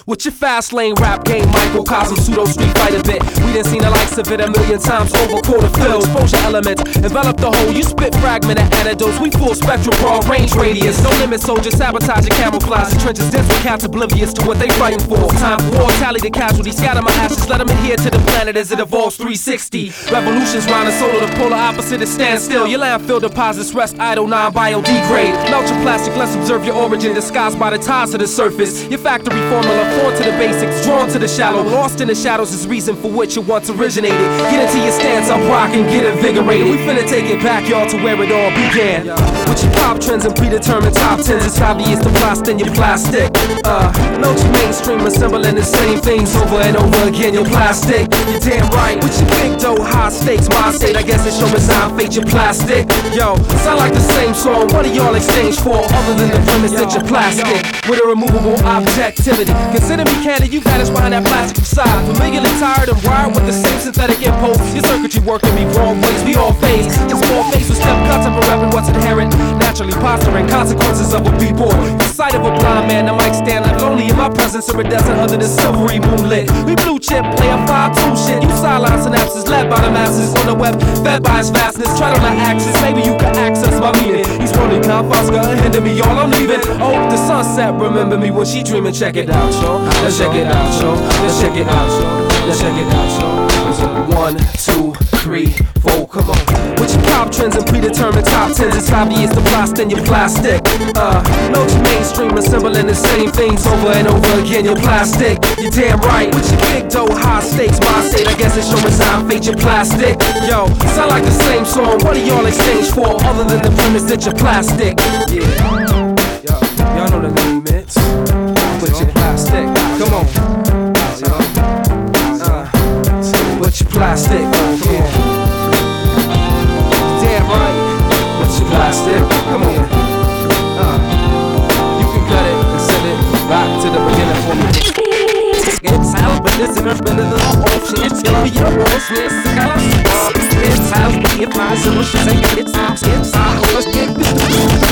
With your fast lane rap game, microcosm, pseudo street fighter bit. We done seen the likes of it a million times over, quarter fill. Exposure elements, envelop the whole. You spit fragmented antidotes. We full spectrum, broad range radius. No limit, soldiers sabotage and camouflage the trenches. Dense with cats oblivious to what they fighting for. Time for war, tally the casualties, scatter my ashes. Let them adhere to the planet as it evolves 360. Revolutions round the solar, the polar opposite is stand still. Your landfill deposits rest idle, non-biodegrade. Melt your plastic, let's observe your origin, disguised by the ties to the surface. Your factory formula, foreign to the basics, drawn to the shallow. Lost in the shadows is reason for which it once originated. Get into your stance, I'm rocking, get invigorated. We finna take it back, y'all, to where it all began. With your pop trends and predetermined top tens, it's obvious the plastic in your plastic. Melt your mainstream, assembling the same things over and over again. Your plastic, you're damn right. With your big dough, high stakes, my state, I guess it's your resign fate, your plastic. Yo, sound like the same song, what do y'all exchange for? Other than the premise that you're plastic, with a removable objectivity. Consider me candid, you vanish behind that plastic facade. Familiarly tired and wired with the same synthetic impulse. Your circuitry working me wrong ways, we all phase. Just more face with step cuts up and what's inherent. Naturally posturing, consequences of a b-boy. The sight of a blind man, the mic stand left lonely in my presence, iridescent other than silvery moonlit. We blue chip, play a 5-2 shit. You sideline synapses, led by the masses on the web, fed by his vastness. Tread on the axis, maybe you can access my meaning. He's rolling confines, gonna hinder me, y'all, I'm leaving. Oh, the sunset, remember me when she dreaming. Check it out, yo. Let's check it out, yo. Let's check it out, yo. Let's check it out, yo. 1, 2, 3, 4, come on. With your pop trends and predetermined top tens, it's obvious the plastic in your plastic. Melt your mainstream, assembling the same things over and over again. Your plastic, you're damn right. With your big dough, high stakes, my state, I guess it's your resign fate, your plastic. Yo, sound like the same song, what do y'all exchange for? Other than the premise that you're plastic. Yeah, yo, y'all know the name it's with your plastic. Come on. With your plastic, come on. Damn right. With your plastic, come on. You can cut it and send it back to the beginning for me. It's out, but this is better than all option. It's gonna be your boss, it's out, but if I so much to say it's out, let's get this.